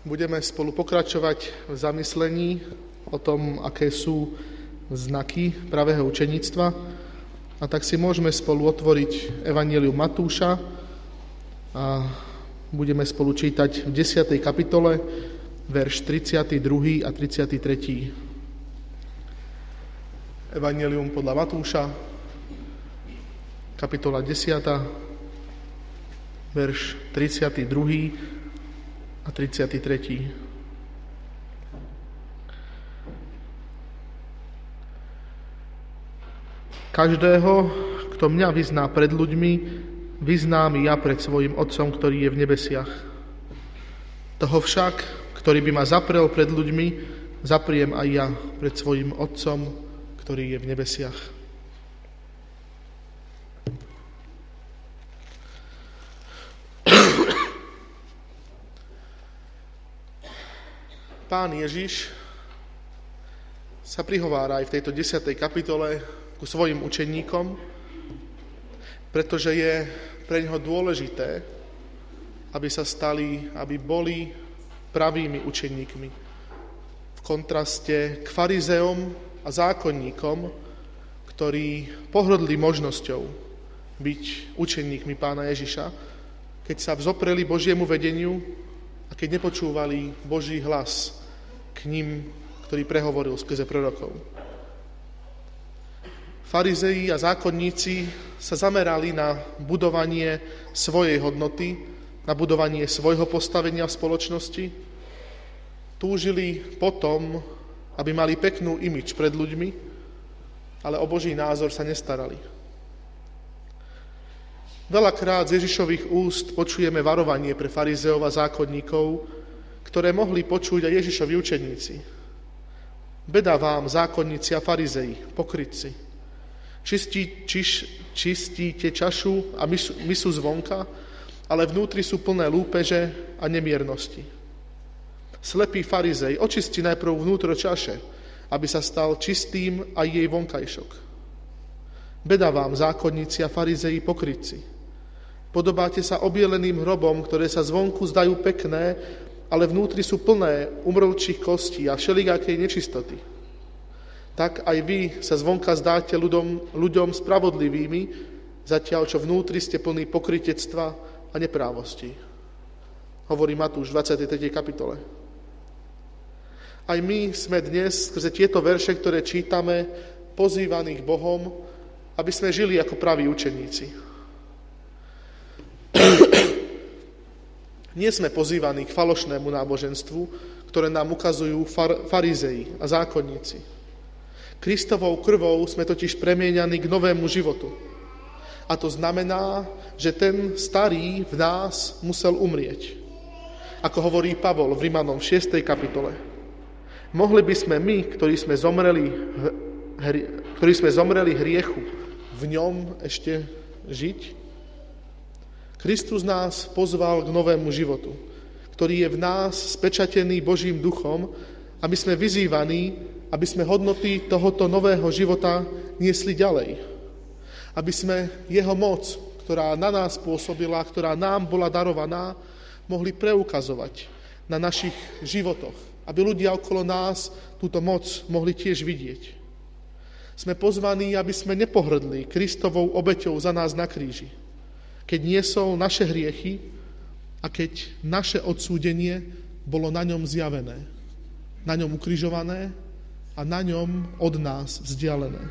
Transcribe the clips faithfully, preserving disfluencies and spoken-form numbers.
Budeme spolu pokračovať v zamyslení o tom, aké sú znaky pravého učeníctva. A tak si môžeme spolu otvoriť Evanjelium Matúša a budeme spolu čítať v desiatej kapitole, verš tridsiaty druhý a tridsiaty tretí. Evanjelium podľa Matúša, kapitola desiata, verš tridsiaty druhý a tridsiaty tretí. Každého, kto mňa vyzná pred ľuďmi, vyznám i ja pred svojim Otcom, ktorý je v nebesiach. Toho však, ktorý by ma zaprel pred ľuďmi, zapriem aj ja pred svojim Otcom, ktorý je v nebesiach. Pán Ježiš sa prihovára aj v tejto desiatej kapitole ku svojim učeníkom, pretože je pre ňoho dôležité, aby sa stali, aby boli pravými učeníkmi. V kontraste k farizeom a zákonníkom, ktorí pohrdli možnosťou byť učeníkmi Pána Ježiša, keď sa vzopreli Božiemu vedeniu a keď nepočúvali Boží hlas k ním, ktorý prehovoril skrze prorokov. Farizei a zákonníci sa zamerali na budovanie svojej hodnoty, na budovanie svojho postavenia v spoločnosti. Túžili potom, aby mali peknú imidž pred ľuďmi, ale o Boží názor sa nestarali. Veľakrát z Ježišových úst počujeme varovanie pre farizeov a zákonníkov, ktoré mohli počuť aj Ježišovi učeníci. Beda vám, zákonníci a farizei, pokrytci. Čistí, čiš, čistíte čašu a misu, misu zvonka, ale vnútri sú plné lúpeže a nemiernosti. Slepý farizej, očisti najprv vnútro čaše, aby sa stal čistým aj jej vonkajšok. Beda vám, zákonníci a farizei, pokrytci. Podobáte sa obieleným hrobom, ktoré sa zvonku zdajú pekné, ale vnútri sú plné umrlčích kostí a všelijakej nečistoty. Tak aj vy sa zvonka zdáte ľuďom, ľuďom spravodlivými, zatiaľ čo vnútri ste plní pokrytectva a neprávosti. Hovorí Matúš v dvadsiatej tretej kapitole. Aj my sme dnes, skrze tieto verše, ktoré čítame, pozývaných Bohom, aby sme žili ako praví učeníci. Nie sme pozývaní k falošnému náboženstvu, ktoré nám ukazujú far, farizei a zákonníci. Kristovou krvou sme totiž premieňaní k novému životu. A to znamená, že ten starý v nás musel umrieť. Ako hovorí Pavol v Rimanom šiestej kapitole. Mohli by sme my, ktorí sme zomreli, hri, ktorí sme zomreli hriechu, v ňom ešte žiť? Kristus nás pozval k novému životu, ktorý je v nás spečatený Božím duchom, aby sme vyzývaní, aby sme hodnoty tohoto nového života niesli ďalej. Aby sme jeho moc, ktorá na nás pôsobila, ktorá nám bola darovaná, mohli preukazovať na našich životoch, aby ľudia okolo nás túto moc mohli tiež vidieť. Sme pozvaní, aby sme nepohrdli Kristovou obeťou za nás na kríži, keď niesol naše hriechy a keď naše odsúdenie bolo na ňom zjavené, na ňom ukrižované a na ňom od nás vzdialené.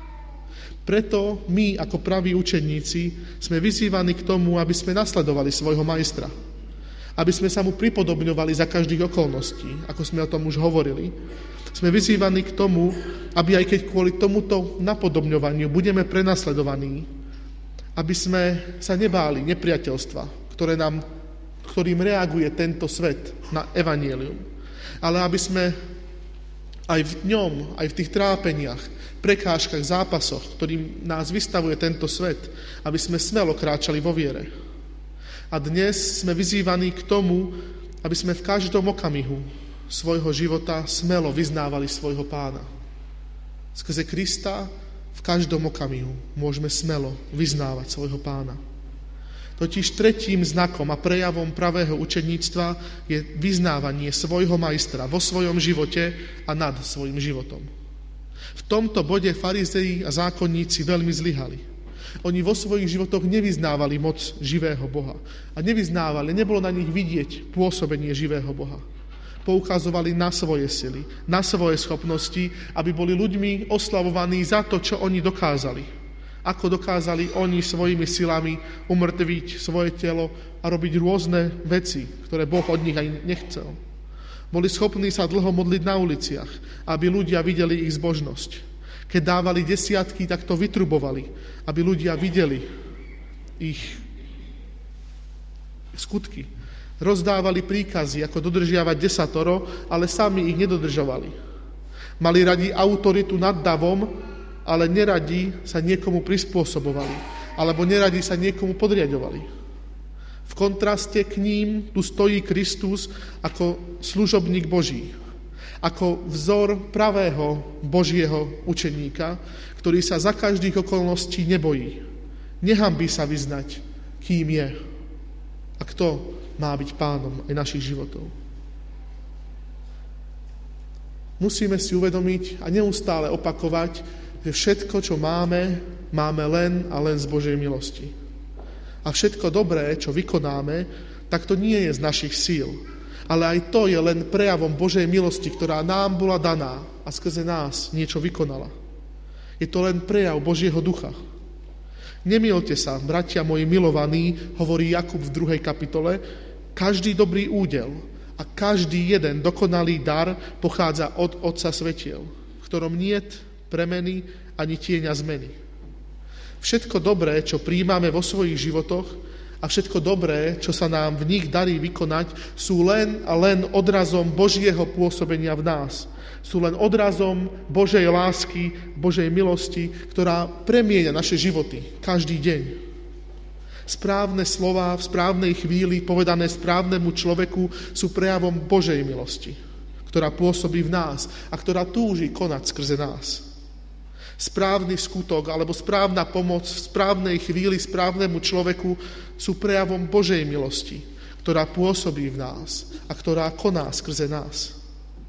Preto my, ako praví učeníci, sme vyzývaní k tomu, aby sme nasledovali svojho majstra, aby sme sa mu pripodobňovali za každých okolností, ako sme o tom už hovorili. Sme vyzývaní k tomu, aby aj keď kvôli tomuto napodobňovaniu budeme prenasledovaní, aby sme sa nebáli nepriateľstva, ktoré nám, ktorým reaguje tento svet na evanjelium, ale aby sme aj v ňom, aj v tých trápeniach, prekážkach, zápasoch, ktorým nás vystavuje tento svet, aby sme smelo kráčali vo viere. A dnes sme vyzývaní k tomu, aby sme v každom okamihu svojho života smelo vyznávali svojho Pána. Skrze Krista v každom okamihu môžeme smelo vyznávať svojho Pána. Totiž tretím znakom a prejavom pravého učeníctva je vyznávanie svojho majstra vo svojom živote a nad svojim životom. V tomto bode farizei a zákonníci veľmi zlyhali. Oni vo svojich životoch nevyznávali moc živého Boha. A nevyznávali, nebolo na nich vidieť pôsobenie živého Boha. Poukazovali na svoje sily, na svoje schopnosti, aby boli ľuďmi oslavovaní za to, čo oni dokázali. Ako dokázali oni svojimi silami umrtviť svoje telo a robiť rôzne veci, ktoré Boh od nich ani nechcel. Boli schopní sa dlho modliť na uliciach, aby ľudia videli ich zbožnosť. Keď dávali desiatky, tak to vytrubovali, aby ľudia videli ich skutky. Rozdávali príkazy, ako dodržiavať desatoro, ale sami ich nedodržovali. Mali radi autoritu nad davom, ale neradi sa niekomu prispôsobovali, alebo neradi sa niekomu podriadovali. V kontraste k ním tu stojí Kristus ako služobník Boží, ako vzor pravého Božieho učeníka, ktorý sa za každých okolností nebojí. Nehanbí sa vyznať, kým je a kto má byť pánom aj našich životov. Musíme si uvedomiť a neustále opakovať, že všetko, čo máme, máme len a len z Božej milosti. A všetko dobré, čo vykonáme, tak to nie je z našich síl, ale aj to je len prejavom Božej milosti, ktorá nám bola daná a skrze nás niečo vykonala. Je to len prejav Božieho ducha. Nemilte sa, bratia moji milovaní, hovorí Jakub v druhej kapitole, každý dobrý údel a každý jeden dokonalý dar pochádza od Otca svetiel, v ktorom niet premeny ani tieňa zmeny. Všetko dobré, čo prijímame vo svojich životoch a všetko dobré, čo sa nám v nich darí vykonať, sú len a len odrazom Božieho pôsobenia v nás. Sú len odrazom Božej lásky, Božej milosti, ktorá premieňa naše životy každý deň. Správne slová v správnej chvíli povedané správnemu človeku sú prejavom Božej milosti, ktorá pôsobí v nás a ktorá túži konať skrze nás. Správny skutok alebo správna pomoc v správnej chvíli správnemu človeku sú prejavom Božej milosti, ktorá pôsobí v nás a ktorá koná skrze nás.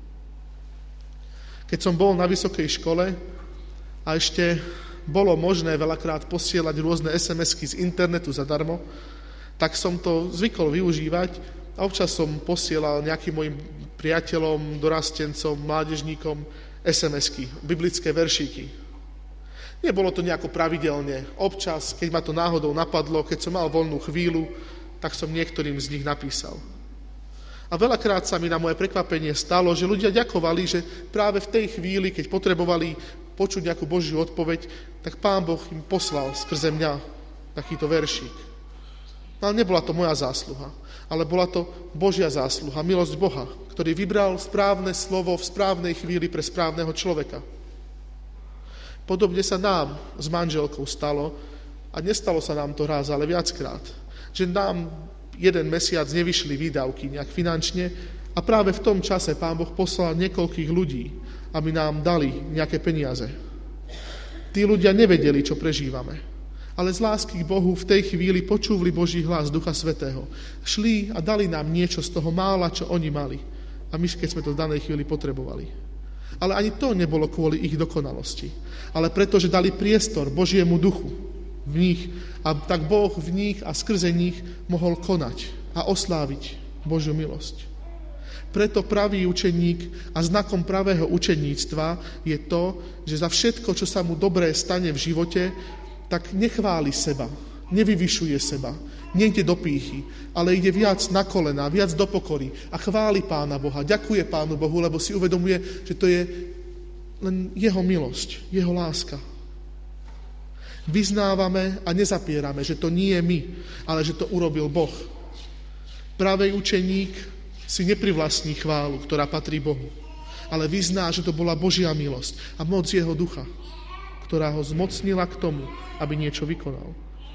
Keď som bol na vysokej škole a ešte bolo možné veľakrát posielať rôzne es em esky z internetu zadarmo, tak som to zvykol využívať a občas som posielal nejakým mojim priateľom, dorastencom, mládežníkom es em esky, biblické veršíky. Nebolo to nejako pravidelne. Občas, keď ma to náhodou napadlo, keď som mal voľnú chvíľu, tak som niektorým z nich napísal. A veľakrát sa mi na moje prekvapenie stalo, že ľudia ďakovali, že práve v tej chvíli, keď potrebovali počuť nejakú Božiu odpoveď, tak Pán Boh im poslal skrze mňa takýto veršík. Ale nebola to moja zásluha, ale bola to Božia zásluha, milosť Boha, ktorý vybral správne slovo v správnej chvíli pre správneho človeka. Podobne sa nám s manželkou stalo, a nestalo sa nám to raz, ale viackrát, že nám jeden mesiac nevyšli výdavky nejak finančne a práve v tom čase Pán Boh poslal niekoľkých ľudí, aby nám dali nejaké peniaze. Tí ľudia nevedeli, čo prežívame, ale z lásky k Bohu v tej chvíli počúvli Boží hlas Ducha Svätého. Šli a dali nám niečo z toho mála, čo oni mali. A my, keď sme to v danej chvíli potrebovali. Ale ani to nebolo kvôli ich dokonalosti, ale preto, že dali priestor Božiemu duchu v nich a tak Boh v nich a skrze nich mohol konať a osláviť Božiu milosť. Preto pravý učeník a znakom pravého učeníctva je to, že za všetko, čo sa mu dobré stane v živote, tak nechváli seba, nevyvyšuje seba, nejde do pýchy, ale ide viac na kolená, viac do pokory a chváli Pána Boha, ďakuje Pánu Bohu, lebo si uvedomuje, že to je len jeho milosť, jeho láska. Vyznávame a nezapierame, že to nie je my, ale že to urobil Boh. Pravý učeník si neprivlastní chválu, ktorá patrí Bohu, ale vyzná, že to bola Božia milosť a moc jeho ducha, ktorá ho zmocnila k tomu, aby niečo vykonal.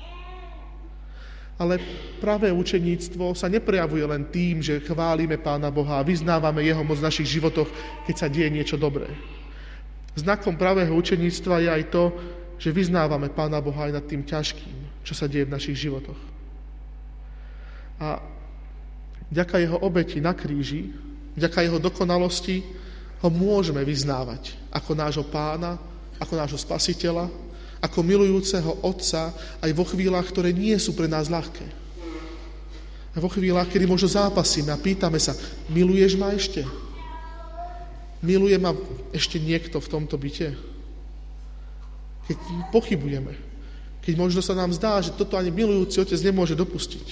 Ale pravé učeníctvo sa neprejavuje len tým, že chválime Pána Boha a vyznávame jeho moc v našich životoch, keď sa deje niečo dobré. Znakom pravého učeníctva je aj to, že vyznávame Pána Boha aj nad tým ťažkým, čo sa deje v našich životoch. A vďaka jeho obeti na kríži, vďaka jeho dokonalosti ho môžeme vyznávať ako nášho pána, ako nášho spasiteľa, ako milujúceho otca aj vo chvíľach, ktoré nie sú pre nás ľahké. A vo chvíľach, kedy možno zápasíme a pýtame sa, miluješ ma ešte? Miluje ma ešte niekto v tomto byte? Keď pochybujeme, keď možno sa nám zdá, že toto ani milujúci otec nemôže dopustiť.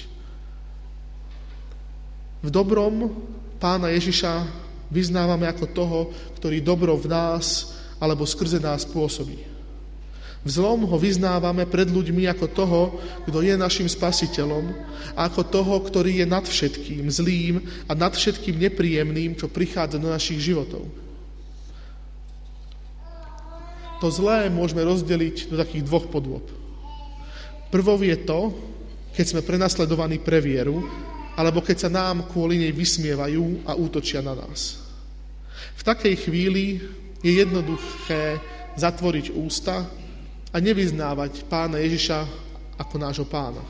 V dobrom pána Ježiša vyznávame ako toho, ktorý dobro v nás alebo skrze nás pôsobí. V zlom ho vyznávame pred ľuďmi ako toho, kto je našim spasiteľom a ako toho, ktorý je nad všetkým zlým a nad všetkým nepríjemným, čo prichádza do našich životov. To zlé môžeme rozdeliť do takých dvoch podôb. Prvou je to, keď sme prenasledovaní pre vieru, alebo keď sa nám kvôli nej vysmievajú a útočia na nás. V takej chvíli je jednoduché zatvoriť ústa a nevyznávať pána Ježiša ako nášho pána.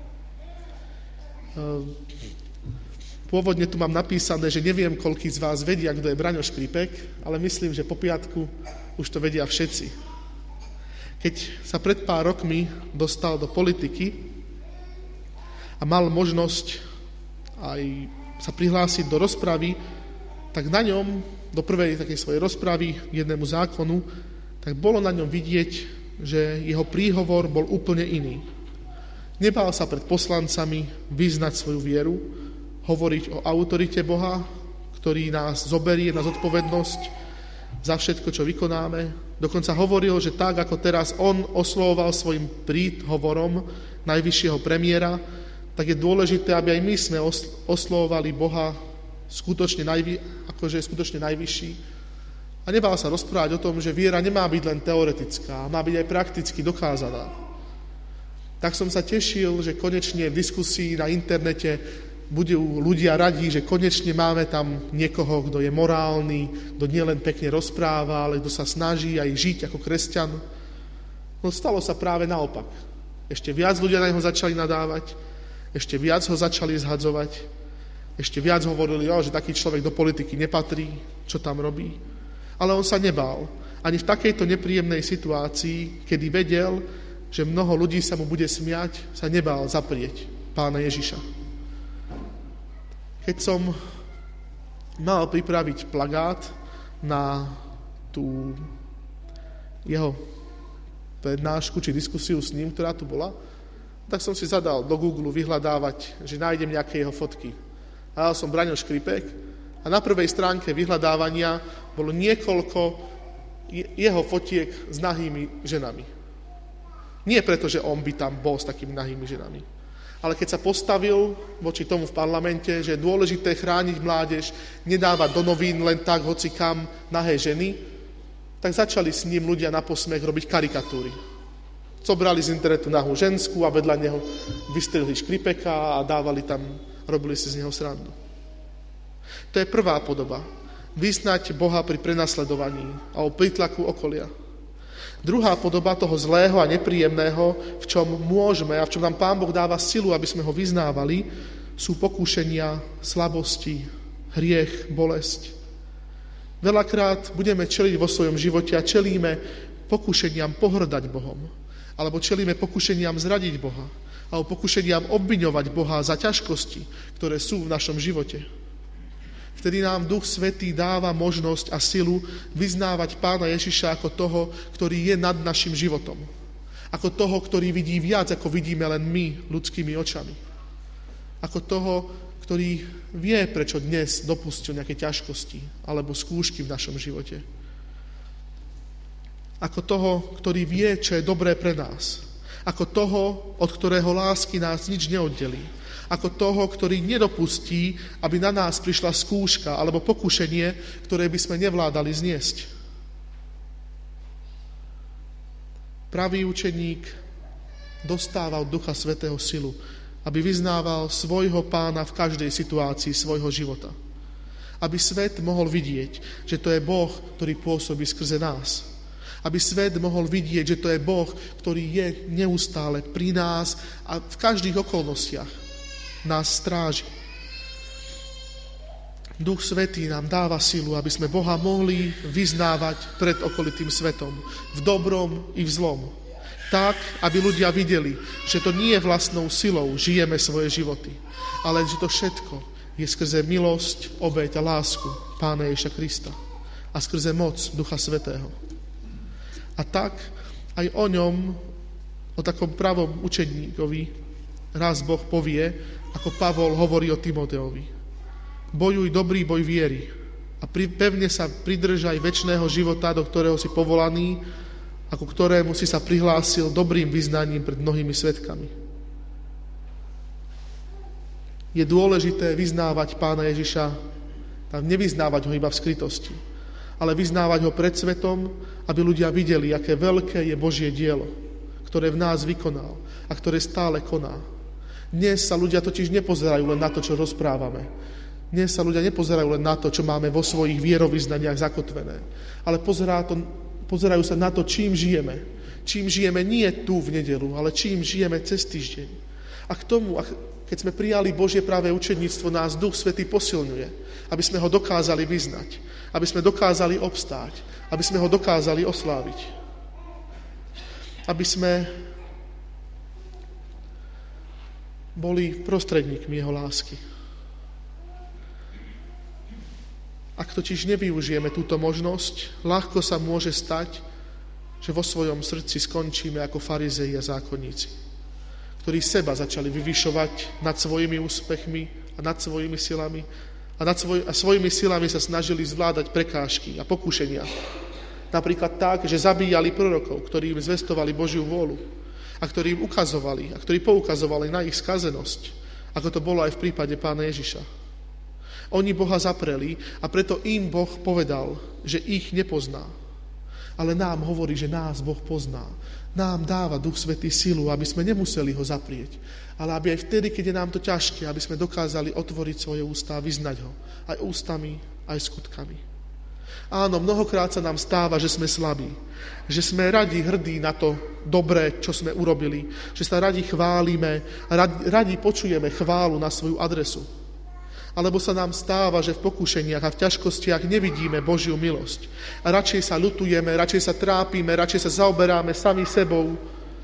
Pôvodne tu mám napísané, že neviem, koľký z vás vedia, kto je Braňo Škripek, ale myslím, že po piatku už to vedia všetci. Keď sa pred pár rokmi dostal do politiky a mal možnosť aj sa prihlásiť do rozpravy, tak na ňom, do prvej takej svojej rozpravy k jednému zákonu, tak bolo na ňom vidieť, že jeho príhovor bol úplne iný. Nebál sa pred poslancami vyznať svoju vieru, hovoriť o autorite Boha, ktorý nás zoberie na zodpovednosť za všetko, čo vykonáme. Dokonca hovoril, že tak, ako teraz on oslovoval svojim príhovorom najvyššieho premiéra, tak je dôležité, aby aj my sme oslovovali Boha skutočne, najvy, akože je skutočne najvyšší. A nebál sa rozprávať o tom, že viera nemá byť len teoretická, má byť aj prakticky dokázaná. Tak som sa tešil, že konečne v diskusii na internete budú ľudia radi, že konečne máme tam niekoho, kto je morálny, kto nielen pekne rozpráva, ale kto sa snaží aj žiť ako kresťan. No stalo sa práve naopak. Ešte viac ľudia na neho začali nadávať, ešte viac ho začali zhadzovať, ešte viac hovorili, že taký človek do politiky nepatrí, čo tam robí. Ale on sa nebál. Ani v takejto nepríjemnej situácii, kedy vedel, že mnoho ľudí sa mu bude smiať, sa nebál zaprieť pána Ježiša. Keď som mal pripraviť plagát na tú jeho prednášku či diskusiu s ním, ktorá tu bola, tak som si zadal do Google vyhľadávať, že nájdem nejaké jeho fotky. A dal som Braňo Škripek a na prvej stránke vyhľadávania bolo niekoľko jeho fotiek s nahými ženami. Nie preto, že on by tam bol s takými nahými ženami. Ale keď sa postavil voči tomu v parlamente, že je dôležité chrániť mládež, nedávať do novín len tak hoci kam nahé ženy, tak začali s ním ľudia na posmech robiť karikatúry. Zobrali z internetu nahú ženskú a vedľa neho vystrihli Škripeka a dávali tam, robili si z neho srandu. To je prvá podoba. Vyznať Boha pri prenasledovaní a o prítlaku okolia. Druhá podoba toho zlého a nepríjemného, v čom môžeme a v čom nám Pán Boh dáva silu, aby sme ho vyznávali, sú pokúšenia, slabosti, hriech, bolesť. Veľakrát budeme čeliť vo svojom živote a čelíme pokúšeniam pohrdať Bohom, alebo čelíme pokúšeniam zradiť Boha, alebo pokúšeniam obviňovať Boha za ťažkosti, ktoré sú v našom živote. Vtedy nám Duch Svätý dáva možnosť a silu vyznávať Pána Ježiša ako toho, ktorý je nad našim životom. Ako toho, ktorý vidí viac, ako vidíme len my ľudskými očami. Ako toho, ktorý vie, prečo dnes dopustil nejaké ťažkosti alebo skúšky v našom živote. Ako toho, ktorý vie, čo je dobré pre nás. Ako toho, od ktorého lásky nás nič neoddelí. Ako toho, ktorý nedopustí, aby na nás prišla skúška alebo pokušenie, ktoré by sme nevládali zniesť. Pravý učeník dostáva od Ducha Svätého silu, aby vyznával svojho Pána v každej situácii svojho života. Aby svet mohol vidieť, že to je Boh, ktorý pôsobí skrze nás. Aby svet mohol vidieť, že to je Boh, ktorý je neustále pri nás a v každých okolnostiach. nás stráži. Duch Svätý nám dáva silu, aby sme Boha mohli vyznávať pred okolitým svetom, v dobrom i v zlom. Tak, aby ľudia videli, že to nie je vlastnou silou žijeme svoje životy, ale že to všetko je skrze milosť, obeť a lásku Pána Ježiša Krista a skrze moc Ducha Svätého. A tak aj o ňom, o takom pravom učeníkovi, raz Boh povie, ako Pavol hovorí o Timoteovi. Bojuj dobrý boj viery a pevne sa pridržaj večného života, do ktorého si povolaný, ako ktorému si sa prihlásil dobrým vyznaním pred mnohými svedkami. Je dôležité vyznávať Pána Ježiša, nevyznávať ho iba v skrytosti, ale vyznávať ho pred svetom, aby ľudia videli, aké veľké je Božie dielo, ktoré v nás vykonal a ktoré stále koná. Dnes sa ľudia totiž nepozerajú len na to, čo rozprávame. Dnes sa ľudia nepozerajú len na to, čo máme vo svojich vierovyznaniach zakotvené, ale pozerá to, pozerajú sa na to, čím žijeme. Čím žijeme nie tu v nedeľu, ale čím žijeme cez týždeň. A k tomu, keď sme prijali Božie práve učeníctvo, nás Duch Svätý posilňuje, aby sme ho dokázali vyznať, aby sme dokázali obstáť, aby sme ho dokázali osláviť. Aby sme boli prostredníkmi jeho lásky. Ak totiž nevyužijeme túto možnosť, ľahko sa môže stať, že vo svojom srdci skončíme ako farizei a zákonníci, ktorí seba začali vyvyšovať nad svojimi úspechmi a nad svojimi silami a, nad svoj, a svojimi silami sa snažili zvládať prekážky a pokušenia. Napríklad tak, že zabíjali prorokov, ktorí im zvestovali Božiu vôľu a ktorí im ukazovali a ktorí poukazovali na ich skazenosť, ako to bolo aj v prípade Pána Ježiša. Oni Boha zapreli a preto im Boh povedal, že ich nepozná. Ale nám hovorí, že nás Boh pozná. Nám dáva Duch Svätý silu, aby sme nemuseli ho zaprieť. Ale aby aj vtedy, keď je nám to ťažké, aby sme dokázali otvoriť svoje ústa a vyznať ho. Aj ústami, aj skutkami. Áno, mnohokrát sa nám stáva, že sme slabí. Že sme radi hrdí na to dobré, čo sme urobili. Že sa radi chválime a radi, radi počujeme chválu na svoju adresu. Alebo sa nám stáva, že v pokušeniach a v ťažkostiach nevidíme Božiu milosť. A radšej sa ľutujeme, radšej sa trápime, radšej sa zaoberáme sami sebou,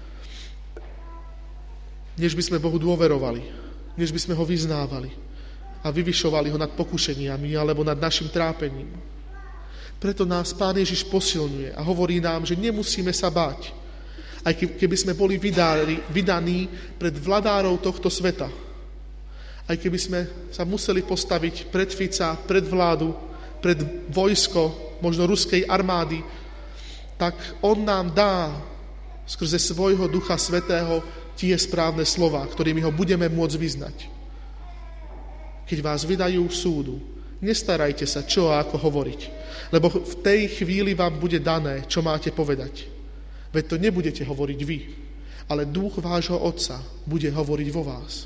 než by sme Bohu dôverovali, než by sme ho vyznávali a vyvyšovali ho nad pokušeniami alebo nad našim trápením. Preto nás Pán Ježiš posilňuje a hovorí nám, že nemusíme sa báť, aj keby sme boli vydaní, vydaní pred vladárov tohto sveta. Aj keby sme sa museli postaviť pred Fica, pred vládu, pred vojsko, možno ruskej armády, tak on nám dá skrze svojho Ducha Svätého tie správne slová, ktorými ho budeme môcť vyznať. Keď vás vydajú súdu, nestarajte sa, čo a ako hovoriť, lebo v tej chvíli vám bude dané, čo máte povedať. Veď to nebudete hovoriť vy, ale Duch vášho Otca bude hovoriť vo vás.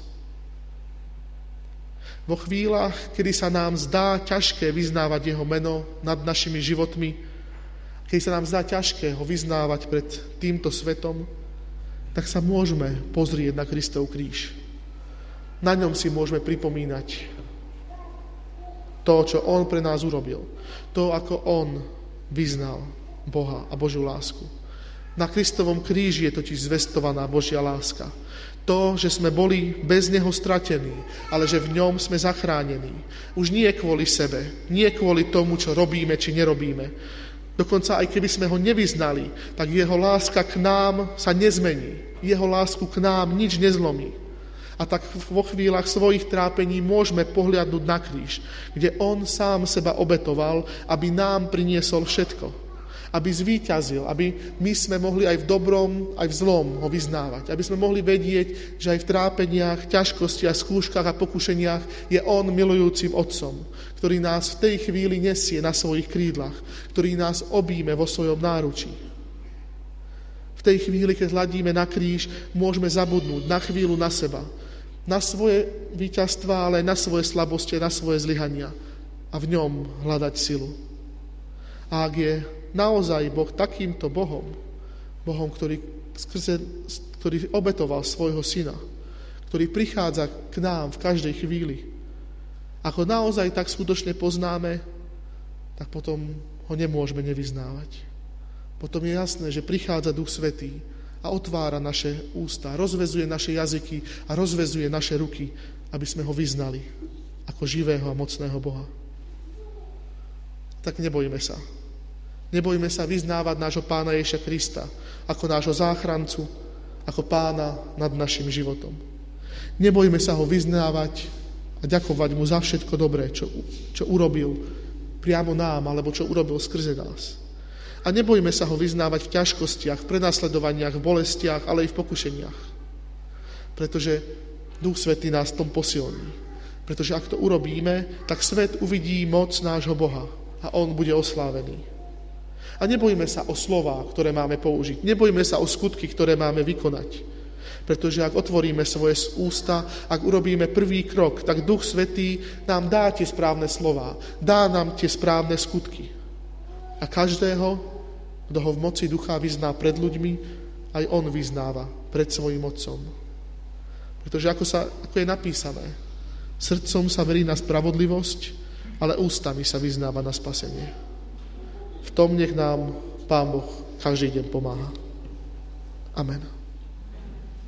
Vo chvíľach, kedy sa nám zdá ťažké vyznávať jeho meno nad našimi životmi, keď sa nám zdá ťažké ho vyznávať pred týmto svetom, tak sa môžeme pozrieť na Kristov kríž. Na ňom si môžeme pripomínať to, čo on pre nás urobil. To, ako on vyznal Boha a Božiu lásku. Na Kristovom kríži je totiž zvestovaná Božia láska. To, že sme boli bez neho stratení, ale že v ňom sme zachránení. Už nie kvôli sebe, nie kvôli tomu, čo robíme, či nerobíme. Dokonca aj keby sme ho nevyznali, tak jeho láska k nám sa nezmení. Jeho lásku k nám nič nezlomí. A tak vo chvíľach svojich trápení môžeme pohliadnúť na kríž, kde on sám seba obetoval, aby nám priniesol všetko. Aby zvíťazil, aby my sme mohli aj v dobrom, aj v zlom ho vyznávať. Aby sme mohli vedieť, že aj v trápeniach, ťažkostiach, skúškach a pokušeniach je on milujúcim Otcom, ktorý nás v tej chvíli nesie na svojich krídlach, ktorý nás obíme vo svojom náručí. V tej chvíli, keď hľadíme na kríž, môžeme zabudnúť na chvíľu na seba, na svoje víťazstvá, ale aj na svoje slabosti, na svoje zlyhania a v ňom hľadať silu. A ak je naozaj Boh takýmto Bohom, Bohom, ktorý, skrze, ktorý obetoval svojho syna, ktorý prichádza k nám v každej chvíli. Ako naozaj tak skutočne poznáme, tak potom ho nemôžeme nevyznávať. Potom je jasné, že prichádza Duch Svätý a otvára naše ústa, rozvezuje naše jazyky a rozvezuje naše ruky, aby sme ho vyznali ako živého a mocného Boha. Tak nebojme sa. Nebojme sa vyznávať nášho Pána Ježiša Krista ako nášho záchrancu, ako Pána nad našim životom. Nebojme sa ho vyznávať a ďakovať mu za všetko dobré, čo, čo urobil priamo nám, alebo čo urobil skrze nás. A nebojme sa ho vyznávať v ťažkostiach, v prenasledovaniach, v bolestiach, ale aj v pokušeniach. Pretože Duch Svätý nás v tom posilní. Pretože ak to urobíme, tak svet uvidí moc nášho Boha a on bude oslávený. A nebojme sa o slová, ktoré máme použiť. Nebojme sa o skutky, ktoré máme vykonať. Pretože ak otvoríme svoje ústa, ak urobíme prvý krok, tak Duch Svätý nám dá tie správne slová, dá nám tie správne skutky. A každého, kto ho v moci ducha vyzná pred ľuďmi, aj on vyznáva pred svojím Otcom. Pretože ako, sa, ako je napísané, srdcom sa verí na spravodlivosť, ale ústami sa vyznáva na spasenie. V tom nech nám Pán Boh každý deň pomáha. Amen.